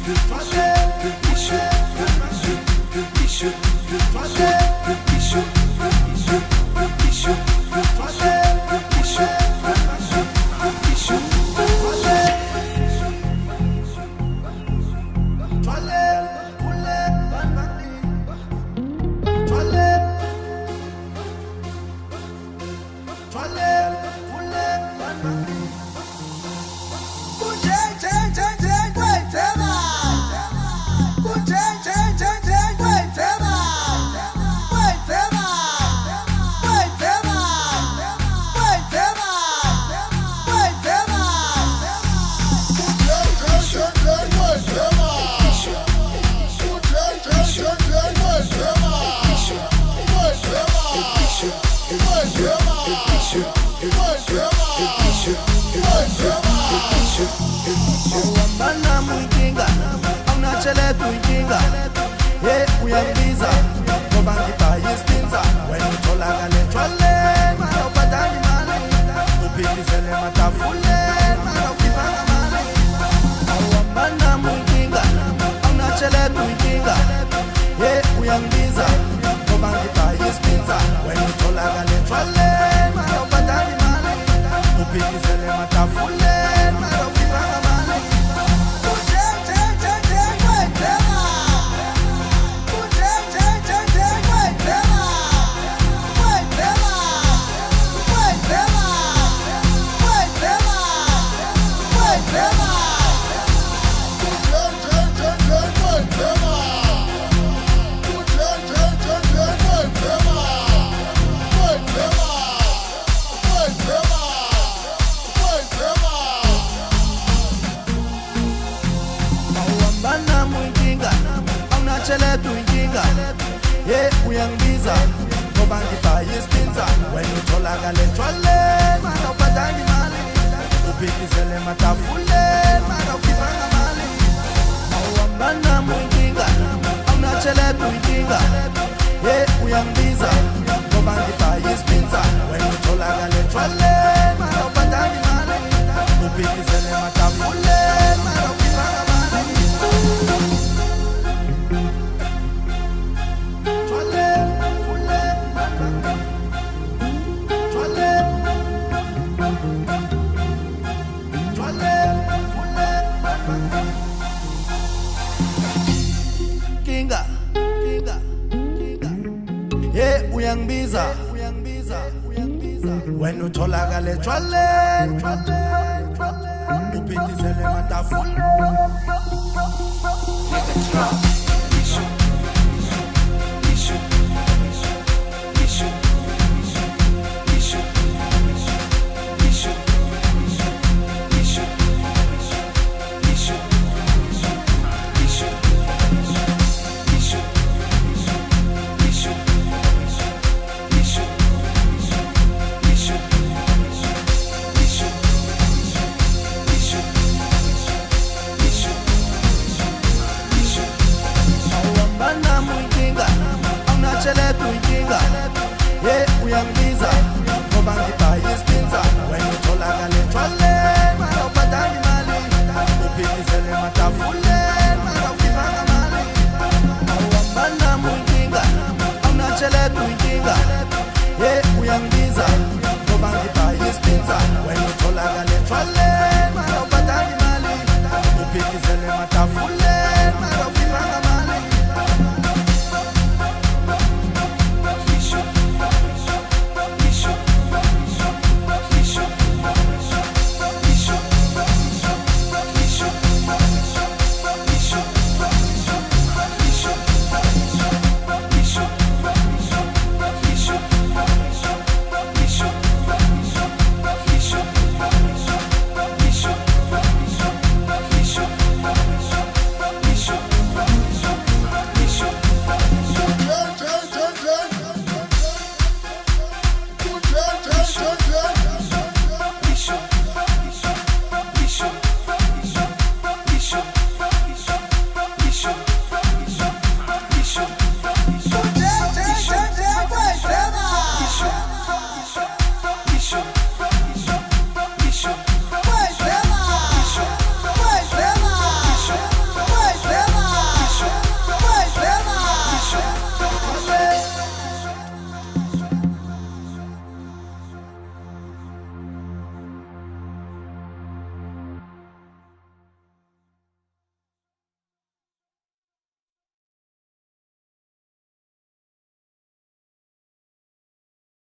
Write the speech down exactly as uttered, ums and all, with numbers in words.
Awambana mwinginga, aunachele kuinginga. Ye uyangiza, ngoba ngiba yispinza. Wena utholakale jwale, mara ubadani mali. Uphikisele matafule, mara ukibanga mali. Awambana mwinginga, aunachele kuinginga. Ye uyangiza, ngoba ngiba yispinza. Wena utholakale jwale, mara ubadani mali. Uphikisele matafule, mara ukibanga mali. Chele tuinginga, ye uyangiza, ngoba ngiba yispinza. Wena utholakale jwale, mara ubadani mali. Uphikisele matafule, mara ukibanga mali. Awambana mwinginga, aunachele tuinginga. Ye uyangiza, ngoba ngiba yispinza. Wena utholakale jwale, mara ubadani mali. Uphikisele matafule, mara ukibanga mali. Kinga, kinga, kinga. Ye uyangiza, uyangiza, uyangiza. Wena utholakale jwale, jwale.